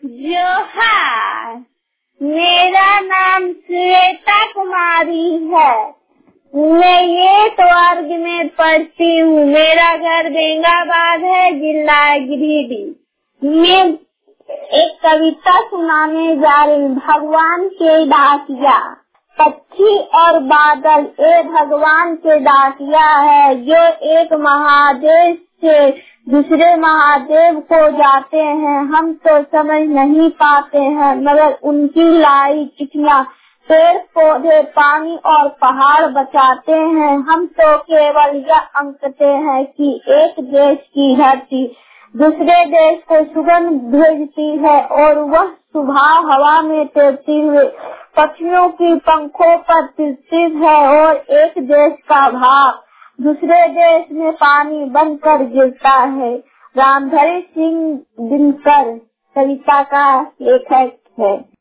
जोहार, मेरा नाम श्वेता कुमारी है। मैं ये वर्ग में पढ़ती हूँ। मेरा घर बेंगाबाद है, जिला गिरिडीह। मैं एक कविता सुनाने जा रही हूँ। भगवान के डाकिया। पक्षी और बादल ये भगवान के डाकिया है, जो एक महादेव से दूसरे महादेव को जाते हैं। हम तो समझ नहीं पाते हैं, मगर उनकी लाई चिट्ठियाँ पेड़ पौधे पानी और पहाड़ बचाते हैं। हम तो केवल यह अंकते हैं कि एक देश की धरती दूसरे देश को सुगंध भेजती है, और वह सुबह हवा में तैरती हुए पक्षियों की पंखों पर तिरछित है, और एक देश का भाव दूसरे देश में पानी बनकर गिरता है। रामधारी सिंह दिनकर कविता का लेखक है।